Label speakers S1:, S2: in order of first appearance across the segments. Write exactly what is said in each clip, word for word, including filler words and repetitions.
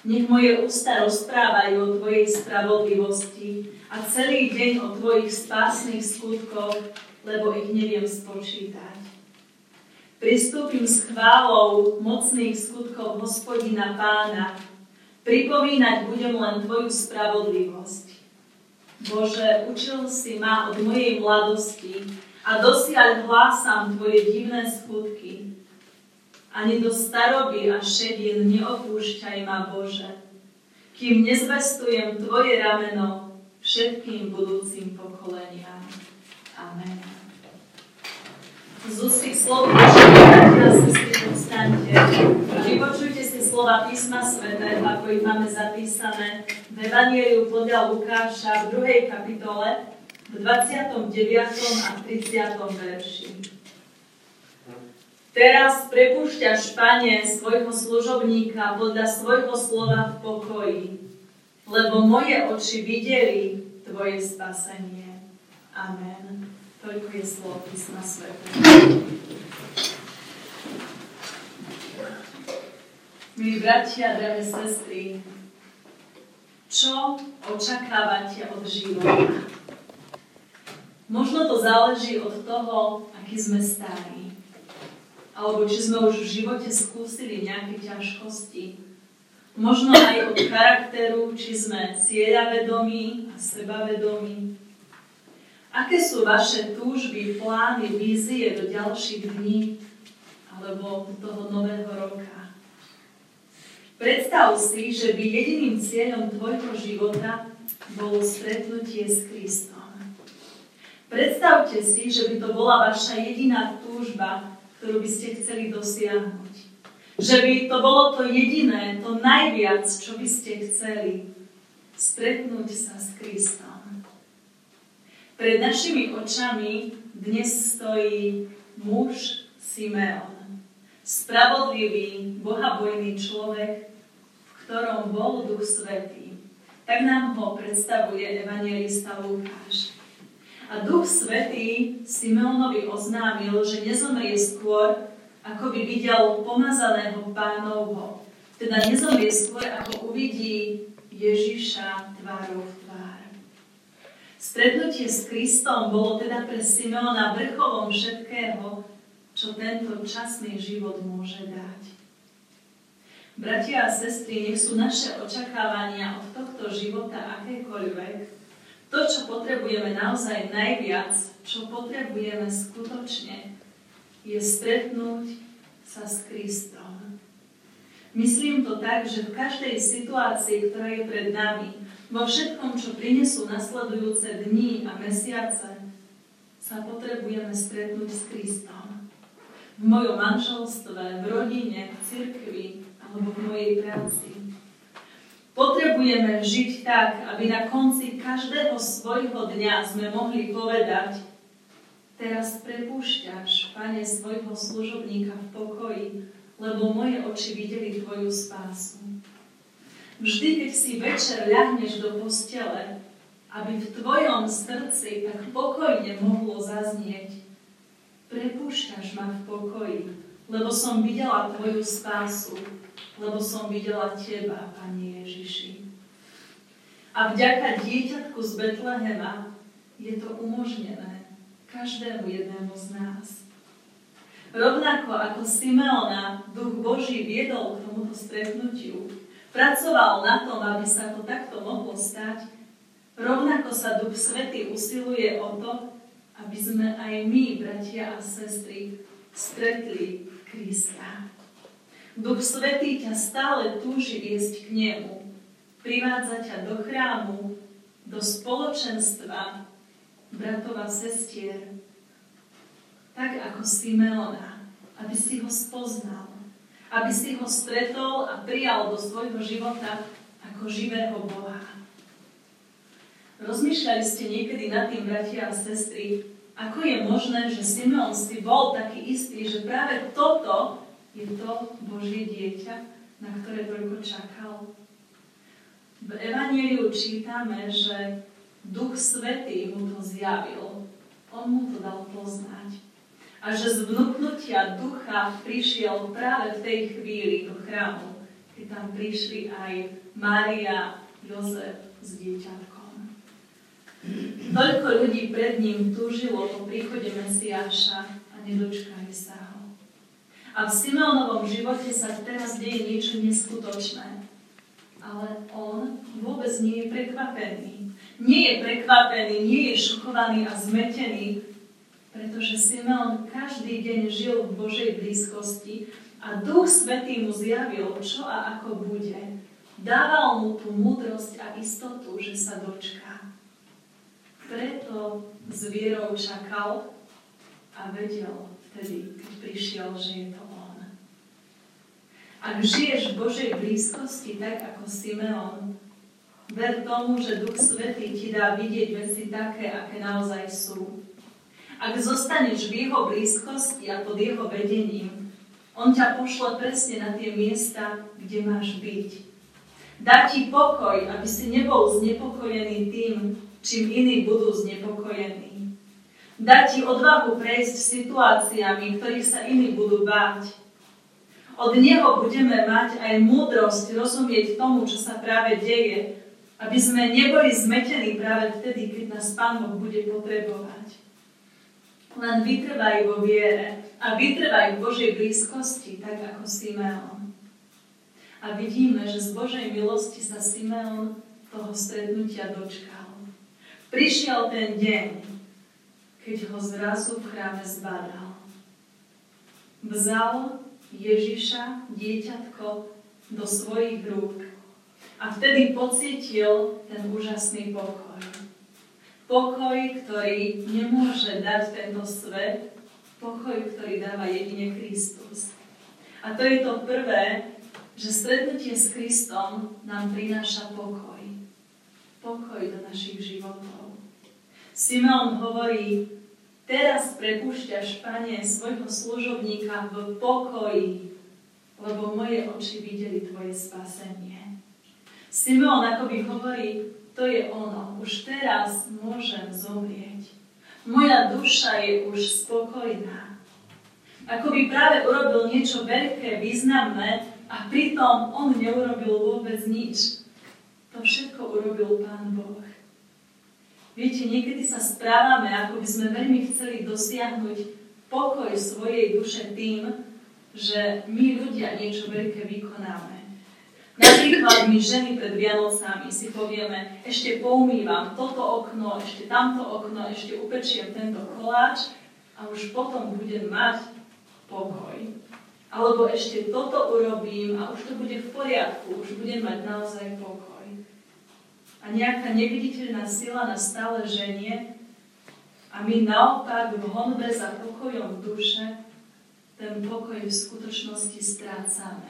S1: Nech moje ústa rozprávajú o Tvojej spravodlivosti a celý deň o Tvojich spásnych skutkoch, lebo ich neviem spočítať. Pristúpim s chválou mocných skutkov Hospodina Pána. Pripomínať budem len Tvoju spravodlivosť. Bože, učil si ma od mojej mladosti a dosiaľ hlásam Tvoje divné skutky. Ani do staroby a šedín neopúšťaj ma, Bože, kým nezvestujem Tvoje rameno všetkým budúcim pokoleniam. Amen. Z ústých slov Božích, bratia a sestry, povstaňte a vypočujte si slova písma svätého, ako ich máme zapísané v Evanjeliu podľa Lukáša v druhej kapitole, v dvadsiatom deviatom a tridsiatom verši. Teraz prepúšťaš, Pane, svojho služobníka podľa svojho slova v pokoji, lebo moje oči videli Tvoje spasenie. Amen. Toľko je slovo písma svätého. Milí bratia, drahé sestry, čo očakávate od života? Možno to záleží od toho, aký sme starí. Alebo či sme už v živote skúsili nejaké ťažkosti. Možno aj od charakteru, či sme cieľavedomí a sebavedomí. Aké sú vaše túžby, plány, vízie do ďalších dní alebo do toho nového roka? Predstav si, že by jediným cieľom tvojho života bolo stretnutie s Kristom. Predstavte si, že by to bola vaša jediná túžba, ktorú by ste chceli dosiahnuť. Že by to bolo to jediné, to najviac, čo by ste chceli. Stretnúť sa s Kristom. Pred našimi očami dnes stojí muž Simeon. Spravodlivý, bohabojný človek, v ktorom bol Duch Svätý. Tak nám ho predstavuje evanjelista Lukáš. A Duch Svätý Simeonovi oznámil, že nezomrie skôr, ako by videl pomazaného Pánovho. Teda nezomrie skôr, ako uvidí Ježiša tvárou v tvár. Stretnutie s Kristom bolo teda pre Simeona vrcholom všetkého, čo tento časný život môže dať. Bratia a sestry, nech sú naše očakávania od tohto života akékoľvek. To, čo potrebujeme naozaj najviac, čo potrebujeme skutočne, je stretnúť sa s Kristom. Myslím to tak, že v každej situácii, ktorá je pred nami, vo všetkom, čo prinesú nasledujúce dni a mesiace, sa potrebujeme stretnúť s Kristom. V mojom manželstve, v rodine, v cirkvi alebo v mojej práci. Potrebujeme žiť tak, aby na konci každého svojho dňa sme mohli povedať: teraz prepúšťaš, Pane, svojho služobníka v pokoji, lebo moje oči videli Tvoju spásu. Vždy, keď si večer ľahneš do postele, aby v Tvojom srdci tak pokojne mohlo zaznieť: prepúšťaš ma v pokoji, lebo som videla Tvoju spásu, lebo som videla Teba, Pane Ježiši. A vďaka dieťatku z Betlehema je to umožnené každému jednému z nás. Rovnako ako Simeona Duch Boží viedol k tomuto stretnutiu, pracoval na tom, aby sa to takto mohlo stať, rovnako sa Duch Svätý usiluje o to, aby sme aj my, bratia a sestry, stretli Krista. Duch Svätý ťa stále túži viesť k nemu, privádza ťa do chrámu, do spoločenstva bratov a sestier, tak ako Simeona, aby si ho spoznal, aby si ho stretol a prijal do svojho života ako živého Boha. Rozmýšľali ste niekedy nad tým, bratia a sestry, ako je možné, že Simeon si bol taký istý, že práve toto je to Božie dieťa, na ktoré toľko čakal? V Evanjeliu čítame, že Duch Svätý mu to zjavil. On mu to dal poznať. A že z vnúknutia ducha prišiel práve v tej chvíli do chrámu, keď tam prišli aj Mária, Jozef s dieťatkom. Toľko ľudí pred ním túžilo po príchode Mesiáša a nedočkali sa ho. A v Simeonovom živote sa teraz deje niečo neskutočné. Ale on vôbec nie je prekvapený. Nie je prekvapený, nie je šokovaný a zmetený, pretože Simeon každý deň žil v Božej blízkosti a Duch Svätý mu zjavil, čo a ako bude. Dával mu tú múdrosť a istotu, že sa dočká. Preto s vierou čakal a vedel vtedy, keď prišiel, že je to on. Ak žiješ v Božej blízkosti tak ako Simeon, ver tomu, že Duch Svätý ti dá vidieť veci také, aké naozaj sú. Ak zostaneš v jeho blízkosti a pod jeho vedením, on ťa pošle presne na tie miesta, kde máš byť. Dá ti pokoj, aby si nebol znepokojený tým, čím iní budú znepokojení. Dá ti odvahu prejsť situáciami, ktorých sa iní budú báť. Od neho budeme mať aj múdrosť rozumieť tomu, čo sa práve deje, aby sme neboli zmetení práve vtedy, keď nás Pán Boh bude potrebovať. Len vytrvaj vo viere a vytrvaj v Božej blízkosti, tak ako Simeon. A vidíme, že z Božej milosti sa Simeon toho stretnutia dočkal. Prišiel ten deň, keď ho zrazu v chráme zbadal. Vzal Ježiša, dieťatko, do svojich rúk a vtedy pocítil ten úžasný pokoj. Pokoj, ktorý nemôže dať tento svet, pokoj, ktorý dáva jedine Kristus. A to je to prvé, že stretnutie s Kristom nám prináša pokoj. Pokoj do našich životov. Simeon hovorí, teraz prepúšťaš, Pane, svojho služobníka v pokoji, lebo moje oči videli tvoje spasenie. Simeon akoby hovorí, to je ono, už teraz môžem zomrieť. Moja duša je už spokojná. Ako by práve urobil niečo veľké, významné a pritom on neurobil vôbec nič. To všetko urobil Pán Boh. Viete, niekedy sa správame, ako by sme veľmi chceli dosiahnuť pokoj svojej duše tým, že my ľudia niečo veľké vykonáme. Napríklad my ženy pred Vianocami si povieme, ešte poumývam toto okno, ešte tamto okno, ešte upečiem tento koláč a už potom budem mať pokoj. Alebo ešte toto urobím a už to bude v poriadku, už budem mať naozaj pokoj. A nejaká neviditeľná sila nás stále ženie a my naopak v honbe za pokojom duše ten pokoj v skutočnosti strácame.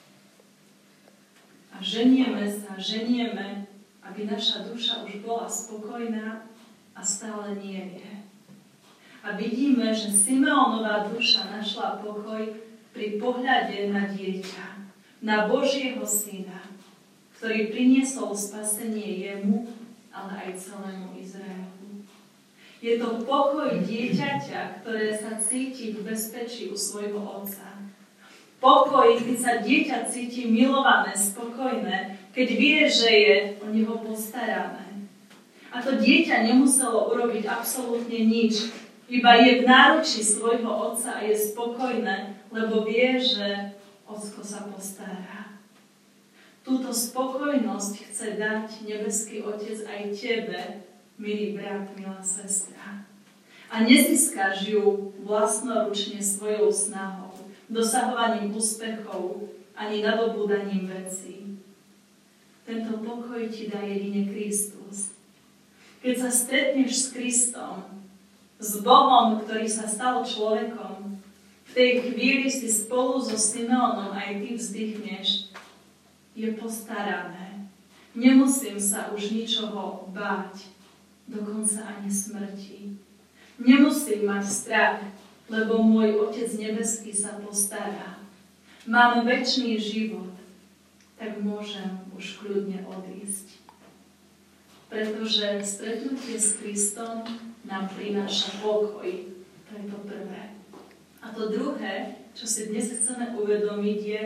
S1: A ženieme sa, ženieme, aby naša duša už bola spokojná a stále nie je. A vidíme, že Simeonová duša našla pokoj pri pohľade na dieťa, na Božieho syna, ktorý priniesol spasenie jemu, ale aj celému Izraelu. Je to pokoj dieťaťa, ktoré sa cíti v bezpečí u svojho otca. Pokoj, keď sa dieťa cíti milované, spokojné, keď vie, že je o neho postarané. A to dieťa nemuselo urobiť absolútne nič, iba je v náručí svojho otca a je spokojné, lebo vie, že ocko sa postará. Túto spokojnosť chce dať nebeský Otec aj tebe, milý brat, milá sestra. A nezískaš ju vlastnoručne svojou snahou, dosahovaním úspechov, ani nadobúdaním vecí. Tento pokoj ti dá jedine Kristus. Keď sa stretneš s Kristom, s Bohom, ktorý sa stal človekom, v tej chvíli si spolu so Simeonom aj ty vzdychneš, je postarané. Nemusím sa už ničoho báť, dokonca ani smrti. Nemusím mať strach, lebo môj Otec nebeský sa postará. Mám večný život, tak môžem už kľudne odísť. Pretože stretnutie s Kristom nám prináša pokoj. To je to prvé. A to druhé, čo si dnes chceme uvedomiť, je,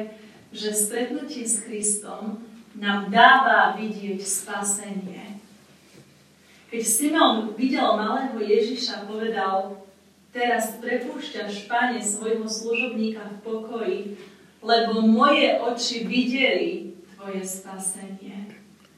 S1: že stretnutie s Kristom nám dáva vidieť spasenie. Keď Simeon videl malého Ježiša, povedal: teraz prepúšťaš, Pane, svojho služobníka v pokoji, lebo moje oči videli tvoje spasenie.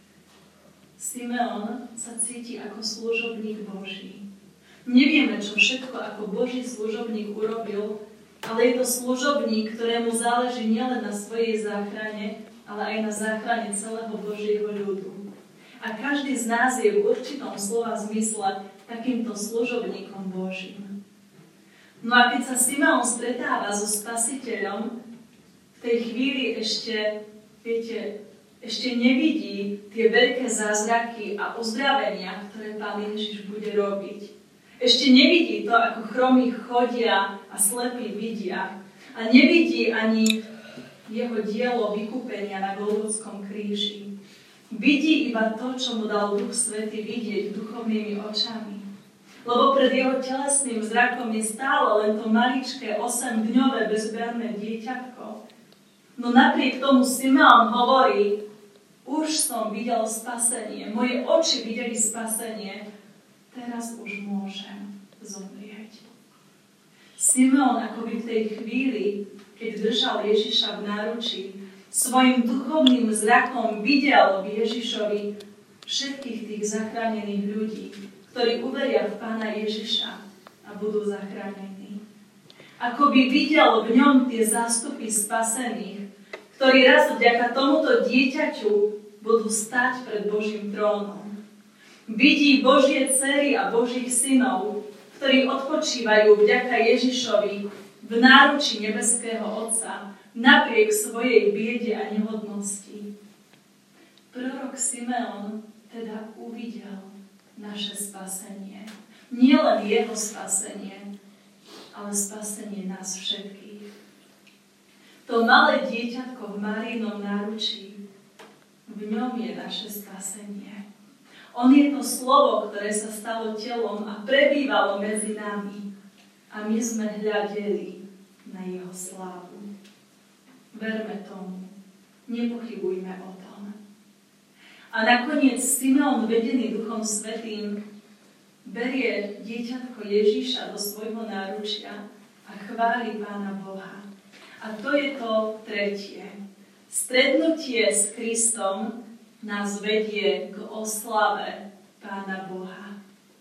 S1: Simeon sa cíti ako služobník Boží. Nevieme, čo všetko ako Boží služobník urobil, ale je to služobník, ktorému záleží nielen na svojej záchrane, ale aj na záchrane celého Božieho ľudu. A každý z nás je v určitom slova zmysle takýmto služobníkom Božím. No a keď sa Simeon stretáva so Spasiteľom, v tej chvíli ešte, viete, ešte nevidí tie veľké zázraky a uzdravenia, ktoré Pán Ježiš bude robiť. Ešte nevidí to, ako chromí chodia a slepí vidia. A nevidí ani jeho dielo vykúpenia na Golgotskom kríži. Vidí iba to, čo mu dal Duch Svätý vidieť duchovnými očami. Lebo pred jeho telesným zrakom je stále len to maličké osemdňové bezbranné dieťatko. No napriek tomu Simeon hovorí: už som videl spasenie, moje oči videli spasenie, teraz už môžem zomrieť. Simeon akoby v tej chvíli, keď držal Ježiša v náručí, svojim duchovným zrakom videl v Ježišovi všetkých tých zachránených ľudí, ktorí uveria v Pána Ježiša a budú zachránení. Akoby videl v ňom tie zástupy spasených, ktorí raz vďaka tomuto dieťaťu budú stáť pred Božím trónom. Vidí Božie dcery a Božích synov, ktorí odpočívajú vďaka Ježišovi v náručí nebeského Otca, napriek svojej biede a nehodnosti. Prorok Simeon teda uvidel naše spasenie. Nie len jeho spasenie, ale spasenie nás všetkých. To malé dieťatko v Máriinom náručí, v ňom je naše spasenie. On je to slovo, ktoré sa stalo telom a prebývalo medzi nami. A my sme hľadeli na jeho slávu. Verme tomu. Nepochybujme o tom. A nakoniec Simeon, vedený Duchom Svätým, berie dieťatko Ježiša do svojho náručia a chváli Pána Boha. A to je to tretie. Stretnutie s Kristom nás vedie k oslave Pána Boha.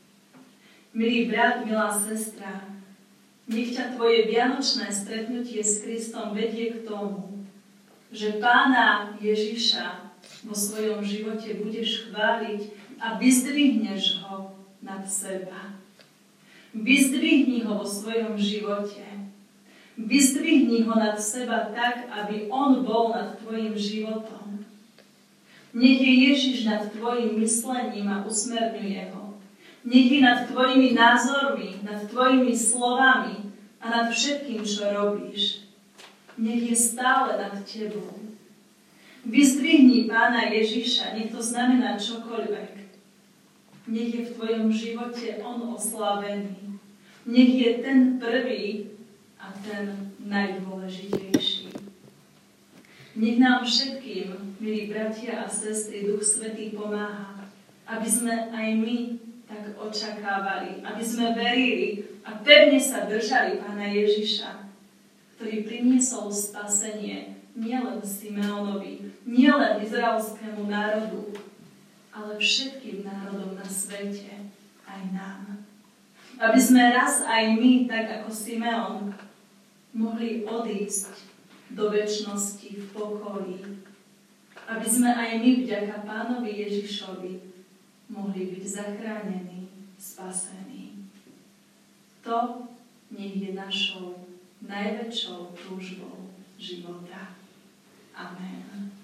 S1: Milý brat, milá sestra, nech ťa tvoje vianočné stretnutie s Kristom vedie k tomu, že Pána Ježiša vo svojom živote budeš chváliť a vyzdvihneš ho nad seba. Vyzdvihni ho vo svojom živote. Vyzdvihni ho nad seba tak, aby on bol nad tvojim životom. Nech je Ježiš nad tvojim myslením a usmerňuje ho. Nech je nad tvojimi názormi, nad tvojimi slovami a nad všetkým, čo robíš. Nech je stále nad tebou. Vyzdvihni Pána Ježiša, nech to znamená čokoľvek. Nech je v tvojom živote on oslávený. Nech je ten prvý a ten najdôležitejší. Nech nám všetkým, milí bratia a sestry, Duch Svätý pomáha, aby sme aj my tak očakávali, aby sme verili a pevne sa držali Pána Ježiša, ktorý priniesol spasenie nielen Simeonovi, nielen izraelskému národu, ale všetkým národom na svete, aj nám. Aby sme raz aj my, tak ako Simeon, mohli odísť do večnosti v pokoji. Aby sme aj my vďaka Pánovi Ježišovi mohli byť zachránení, spasení. To nech je našou najväčšou túžbou života. Amen.